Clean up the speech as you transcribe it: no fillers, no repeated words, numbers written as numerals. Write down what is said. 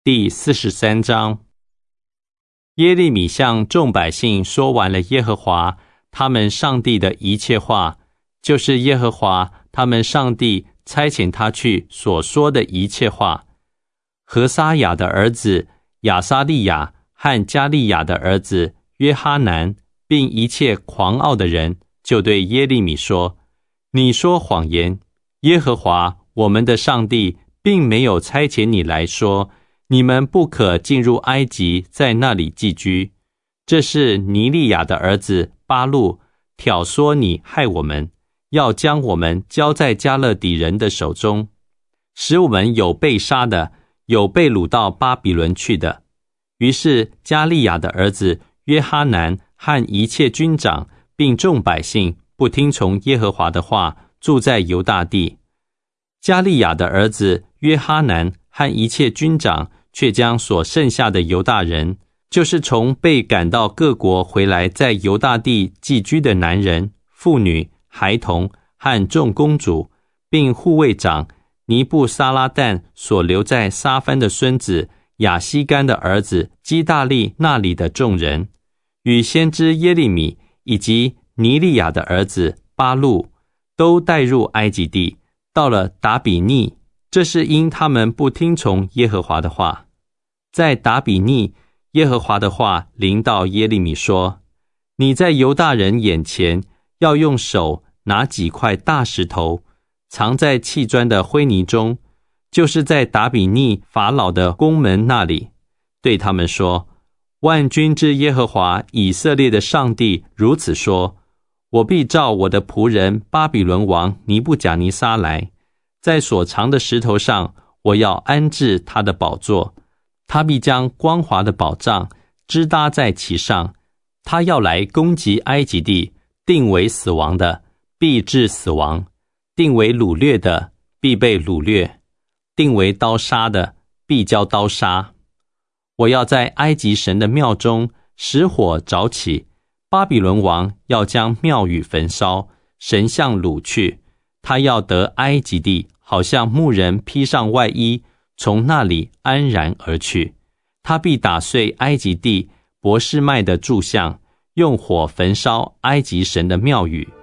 第43章。耶利米向众百姓说完了耶和华他们上帝的一切话，就是耶和华他们上帝差遣他去所说的一切话。何沙雅的儿子亚撒利雅和加利亚的儿子约哈南，并一切狂傲的人，就对耶利米说：你说谎言，耶和华我们的上帝并没有差遣你来说，你们不可进入埃及，在那里寄居。这是尼利亚的儿子巴路挑唆你害我们，要将我们交在迦勒底人的手中，使我们有被杀的，有被掳到巴比伦去的。于是加利亚的儿子约哈南和一切军长并众百姓不听从耶和华的话，住在犹大地。加利亚的儿子约哈南和一切军长却将所剩下的犹大人，就是从被赶到各国回来在犹大地寄居的男人、妇女、孩童和众公主，并护卫长尼布撒拉旦所留在沙番的孙子亚西干的儿子基大利那里的众人，与先知耶利米以及尼利亚的儿子巴路，都带入埃及地，到了达比尼。这是因他们不听从耶和华的话。在达比尼，耶和华的话临到耶利米说：你在犹大人眼前要用手拿几块大石头，藏在砌砖的灰泥中，就是在达比尼法老的宫门那里，对他们说：万军之耶和华以色列的上帝如此说：我必召我的仆人巴比伦王尼布甲尼撒来，在所藏的石头上我要安置他的宝座，他必将光滑的宝杖支搭在其上。他要来攻击埃及地，定为死亡的必致死亡，定为掳掠的必被掳掠，定为刀杀的必交刀杀。我要在埃及神的庙中使火着起，巴比伦王要将庙宇焚烧，神像掳去。他要得埃及地，好像牧人披上外衣，从那里安然而去。他必打碎埃及地伯示麦的柱像，用火焚烧埃及神的庙宇。